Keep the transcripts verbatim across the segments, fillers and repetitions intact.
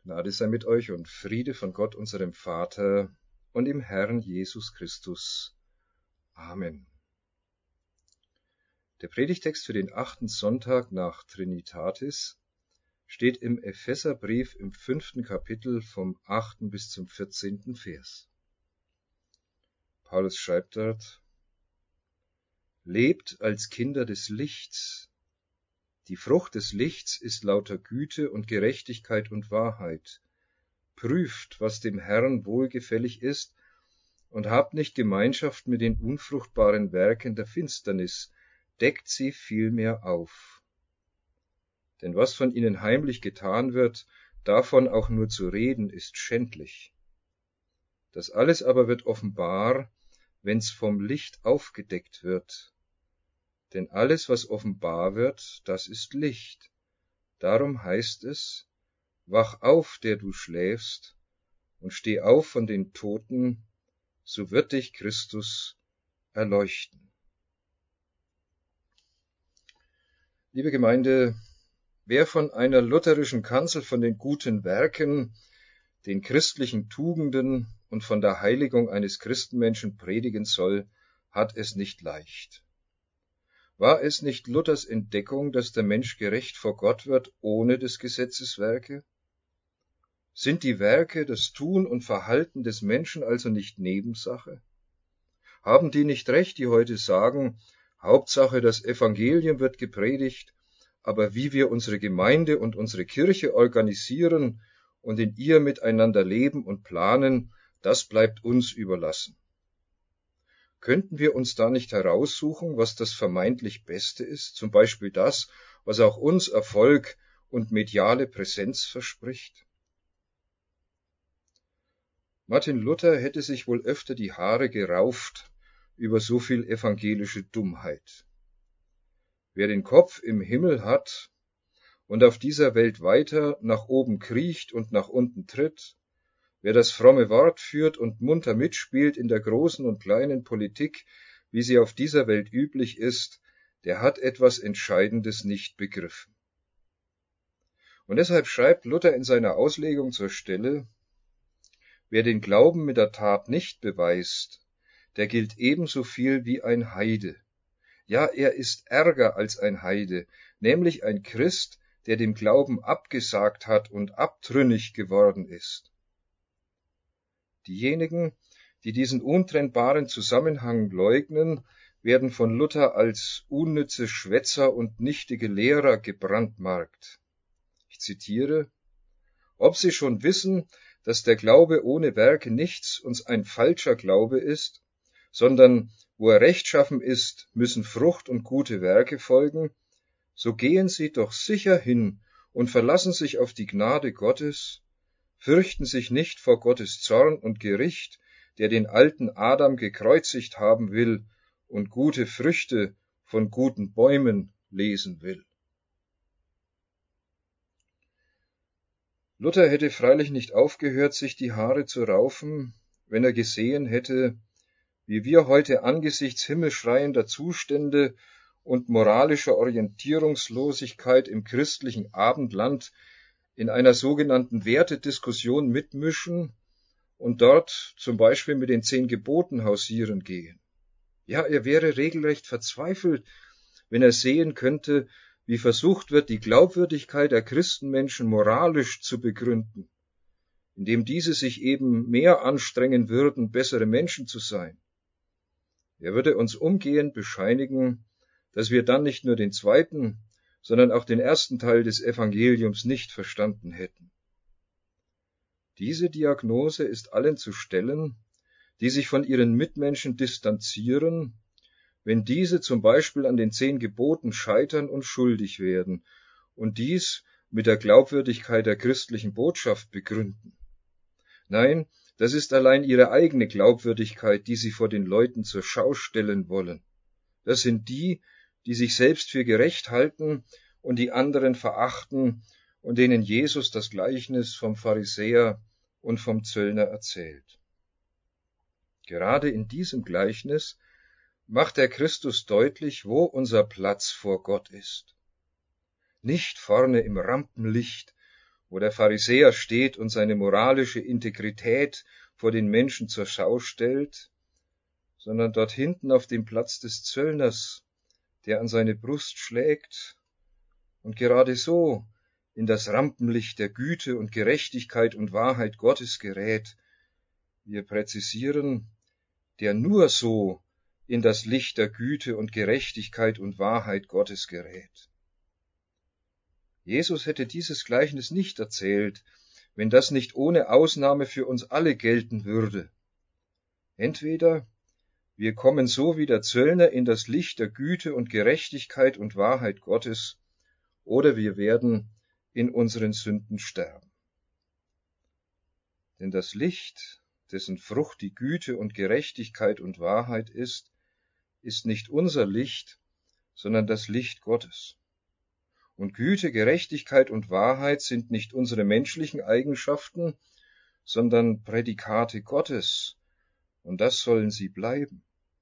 Gnade sei mit euch und Friede von Gott, unserem Vater und dem Herrn Jesus Christus. Amen. Der Predigtext für den achten Sonntag nach Trinitatis steht im Epheserbrief im fünften Kapitel vom achten bis zum vierzehnten Vers. Paulus schreibt dort: Lebt als Kinder des Lichts. Die Frucht des Lichts ist lauter Güte und Gerechtigkeit und Wahrheit. Prüft, was dem Herrn wohlgefällig ist, und habt nicht Gemeinschaft mit den unfruchtbaren Werken der Finsternis, deckt sie vielmehr auf. Denn was von ihnen heimlich getan wird, davon auch nur zu reden, ist schändlich. Das alles aber wird offenbar, wenn's vom Licht aufgedeckt wird. Denn alles, was offenbar wird, das ist Licht. Darum heißt es: Wach auf, der du schläfst, und steh auf von den Toten, so wird dich Christus erleuchten. Liebe Gemeinde, wer von einer lutherischen Kanzel von den guten Werken, den christlichen Tugenden und von der Heiligung eines Christenmenschen predigen soll, hat es nicht leicht. War es nicht Luthers Entdeckung, dass der Mensch gerecht vor Gott wird ohne des Gesetzes Werke? Sind die Werke, das Tun und Verhalten des Menschen also nicht Nebensache? Haben die nicht recht, die heute sagen, Hauptsache das Evangelium wird gepredigt, aber wie wir unsere Gemeinde und unsere Kirche organisieren und in ihr miteinander leben und planen, das bleibt uns überlassen. Könnten wir uns da nicht heraussuchen, was das vermeintlich Beste ist, zum Beispiel das, was auch uns Erfolg und mediale Präsenz verspricht? Martin Luther hätte sich wohl öfter die Haare gerauft über so viel evangelische Dummheit. Wer den Kopf im Himmel hat und auf dieser Welt weiter nach oben kriecht und nach unten tritt, wer das fromme Wort führt und munter mitspielt in der großen und kleinen Politik, wie sie auf dieser Welt üblich ist, der hat etwas Entscheidendes nicht begriffen. Und deshalb schreibt Luther in seiner Auslegung zur Stelle: Wer den Glauben mit der Tat nicht beweist, der gilt ebenso viel wie ein Heide. Ja, er ist ärger als ein Heide, nämlich ein Christ, der dem Glauben abgesagt hat und abtrünnig geworden ist. Diejenigen, die diesen untrennbaren Zusammenhang leugnen, werden von Luther als unnütze Schwätzer und nichtige Lehrer gebrandmarkt. Ich zitiere: Ob sie schon wissen, dass der Glaube ohne Werke nichts und ein falscher Glaube ist, sondern wo er rechtschaffen ist, müssen Frucht und gute Werke folgen, so gehen sie doch sicher hin und verlassen sich auf die Gnade Gottes, fürchten sich nicht vor Gottes Zorn und Gericht, der den alten Adam gekreuzigt haben will und gute Früchte von guten Bäumen lesen will. Luther hätte freilich nicht aufgehört, sich die Haare zu raufen, wenn er gesehen hätte, wie wir heute angesichts himmelschreiender Zustände und moralischer Orientierungslosigkeit im christlichen Abendland in einer sogenannten Wertediskussion mitmischen und dort zum Beispiel mit den zehn Geboten hausieren gehen. Ja, er wäre regelrecht verzweifelt, wenn er sehen könnte, wie versucht wird, die Glaubwürdigkeit der Christenmenschen moralisch zu begründen, indem diese sich eben mehr anstrengen würden, bessere Menschen zu sein. Er würde uns umgehend bescheinigen, dass wir dann nicht nur den zweiten, sondern auch den ersten Teil des Evangeliums nicht verstanden hätten. Diese Diagnose ist allen zu stellen, die sich von ihren Mitmenschen distanzieren, wenn diese zum Beispiel an den zehn Geboten scheitern und schuldig werden und dies mit der Glaubwürdigkeit der christlichen Botschaft begründen. Nein, das ist allein ihre eigene Glaubwürdigkeit, die sie vor den Leuten zur Schau stellen wollen. Das sind die, die sich selbst für gerecht halten und die anderen verachten und denen Jesus das Gleichnis vom Pharisäer und vom Zöllner erzählt. Gerade in diesem Gleichnis macht der Christus deutlich, wo unser Platz vor Gott ist. Nicht vorne im Rampenlicht wo der Pharisäer steht und seine moralische Integrität vor den Menschen zur Schau stellt, sondern dort hinten auf dem Platz des Zöllners, der an seine Brust schlägt und gerade so in das Rampenlicht der Güte und Gerechtigkeit und Wahrheit Gottes gerät. Wir präzisieren, der nur so in das Licht der Güte und Gerechtigkeit und Wahrheit Gottes gerät. Jesus hätte dieses Gleichnis nicht erzählt, wenn das nicht ohne Ausnahme für uns alle gelten würde. Entweder wir kommen so wie der Zöllner in das Licht der Güte und Gerechtigkeit und Wahrheit Gottes, oder wir werden in unseren Sünden sterben. Denn das Licht, dessen Frucht die Güte und Gerechtigkeit und Wahrheit ist, ist nicht unser Licht, sondern das Licht Gottes. Und Güte, Gerechtigkeit und Wahrheit sind nicht unsere menschlichen Eigenschaften, sondern Prädikate Gottes, und das sollen sie bleiben.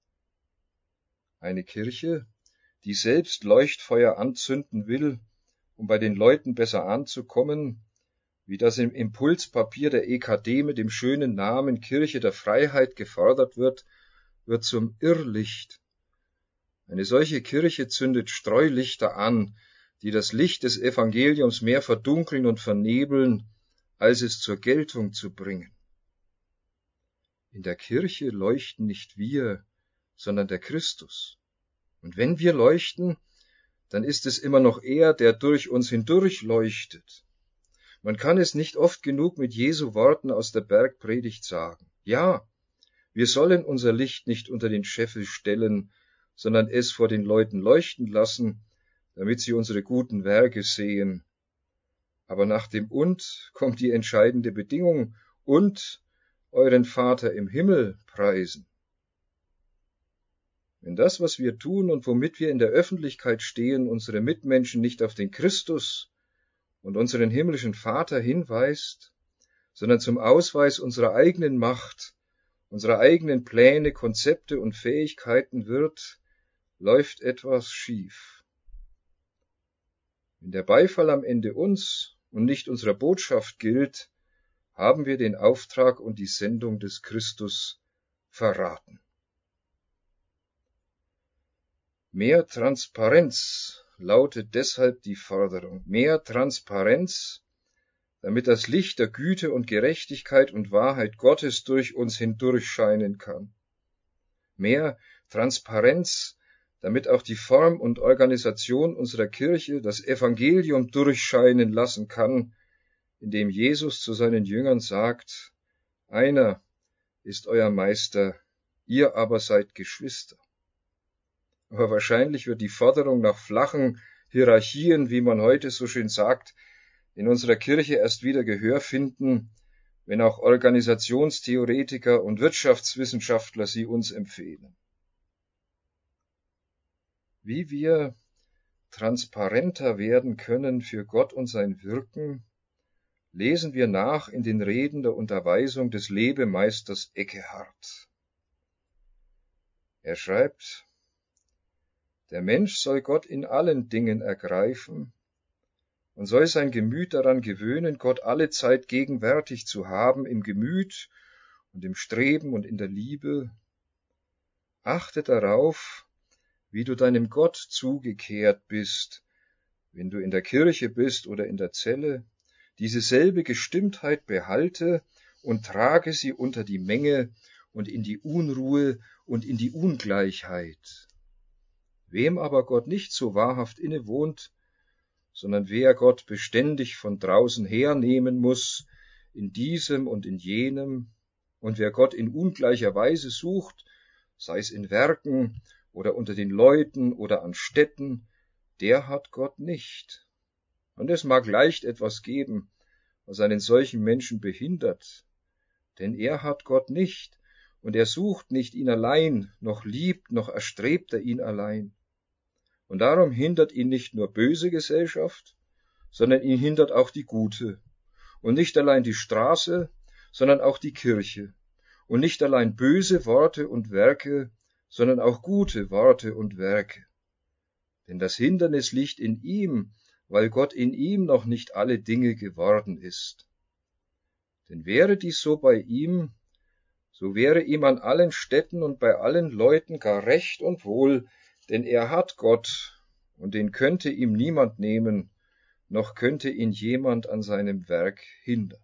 Eine Kirche, die selbst Leuchtfeuer anzünden will, um bei den Leuten besser anzukommen, wie das im Impulspapier der E K D mit dem schönen Namen Kirche der Freiheit gefordert wird, wird zum Irrlicht. Eine solche Kirche zündet Streulichter an, die das Licht des Evangeliums mehr verdunkeln und vernebeln, als es zur Geltung zu bringen. In der Kirche leuchten nicht wir, sondern der Christus. Und wenn wir leuchten, dann ist es immer noch er, der durch uns hindurch leuchtet. Man kann es nicht oft genug mit Jesu Worten aus der Bergpredigt sagen. Ja, wir sollen unser Licht nicht unter den Scheffel stellen, sondern es vor den Leuten leuchten lassen, damit sie unsere guten Werke sehen. Aber nach dem Und kommt die entscheidende Bedingung: und euren Vater im Himmel preisen. Wenn das, was wir tun und womit wir in der Öffentlichkeit stehen, unsere Mitmenschen nicht auf den Christus und unseren himmlischen Vater hinweist, sondern zum Ausweis unserer eigenen Macht, unserer eigenen Pläne, Konzepte und Fähigkeiten wird, läuft etwas schief. Wenn der Beifall am Ende uns und nicht unserer Botschaft gilt, haben wir den Auftrag und die Sendung des Christus verraten. Mehr Transparenz lautet deshalb die Forderung. Mehr Transparenz, damit das Licht der Güte und Gerechtigkeit und Wahrheit Gottes durch uns hindurchscheinen kann. Mehr Transparenz, damit auch die Form und Organisation unserer Kirche das Evangelium durchscheinen lassen kann, indem Jesus zu seinen Jüngern sagt: Einer ist euer Meister, ihr aber seid Geschwister. Aber wahrscheinlich wird die Forderung nach flachen Hierarchien, wie man heute so schön sagt, in unserer Kirche erst wieder Gehör finden, wenn auch Organisationstheoretiker und Wirtschaftswissenschaftler sie uns empfehlen. Wie wir transparenter werden können für Gott und sein Wirken, lesen wir nach in den Reden der Unterweisung des Lebemeisters Ekkehard. Er schreibt: Der Mensch soll Gott in allen Dingen ergreifen und soll sein Gemüt daran gewöhnen, Gott alle Zeit gegenwärtig zu haben, im Gemüt und im Streben und in der Liebe. Achte darauf, wie du deinem Gott zugekehrt bist, wenn du in der Kirche bist oder in der Zelle. Diese selbe Gestimmtheit behalte und trage sie unter die Menge und in die Unruhe und in die Ungleichheit. Wem aber Gott nicht so wahrhaft innewohnt, sondern wer Gott beständig von draußen hernehmen muss, in diesem und in jenem, und wer Gott in ungleicher Weise sucht, sei es in Werken oder unter den Leuten oder an Städten, der hat Gott nicht. Und es mag leicht etwas geben, was einen solchen Menschen behindert, denn er hat Gott nicht, und er sucht nicht ihn allein, noch liebt, noch erstrebt er ihn allein. Und darum hindert ihn nicht nur böse Gesellschaft, sondern ihn hindert auch die gute. Und nicht allein die Straße, sondern auch die Kirche. Und nicht allein böse Worte und Werke, sondern auch gute Worte und Werke. Denn das Hindernis liegt in ihm, weil Gott in ihm noch nicht alle Dinge geworden ist. Denn wäre dies so bei ihm, so wäre ihm an allen Städten und bei allen Leuten gar recht und wohl, denn er hat Gott, und den könnte ihm niemand nehmen, noch könnte ihn jemand an seinem Werk hindern.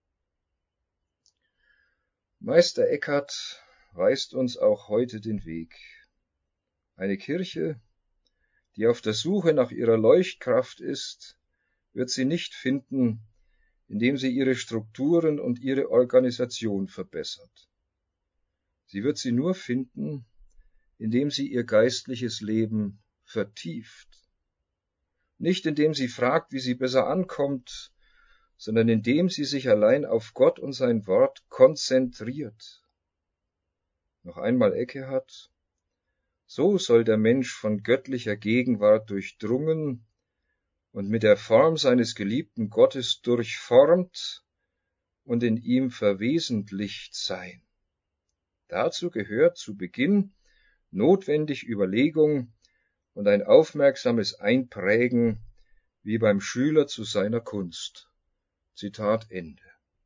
Meister Eckhart weist uns auch heute den Weg. Eine Kirche, die auf der Suche nach ihrer Leuchtkraft ist, wird sie nicht finden, indem sie ihre Strukturen und ihre Organisation verbessert. Sie wird sie nur finden, indem sie ihr geistliches Leben vertieft. Nicht indem sie fragt, wie sie besser ankommt, sondern indem sie sich allein auf Gott und sein Wort konzentriert. Noch einmal Eckhart: So soll der Mensch von göttlicher Gegenwart durchdrungen und mit der Form seines geliebten Gottes durchformt und in ihm verwesentlicht sein. Dazu gehört zu Beginn notwendig Überlegung und ein aufmerksames Einprägen, wie beim Schüler zu seiner Kunst. Zitat Ende.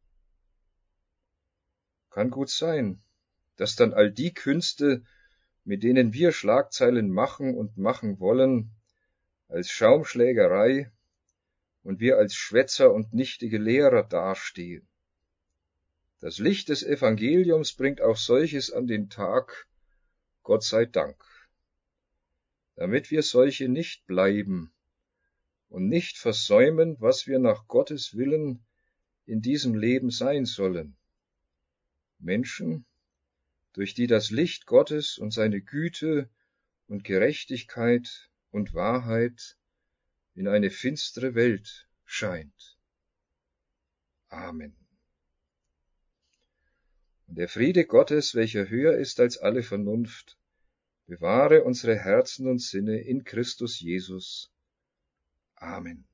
Kann gut sein, dass dann all die Künste, mit denen wir Schlagzeilen machen und machen wollen, als Schaumschlägerei und wir als Schwätzer und nichtige Lehrer dastehen. Das Licht des Evangeliums bringt auch solches an den Tag, Gott sei Dank, damit wir solche nicht bleiben und nicht versäumen, was wir nach Gottes Willen in diesem Leben sein sollen. Menschen, durch die das Licht Gottes und seine Güte und Gerechtigkeit und Wahrheit in eine finstere Welt scheint. Amen. Und der Friede Gottes, welcher höher ist als alle Vernunft, bewahre unsere Herzen und Sinne in Christus Jesus. Amen.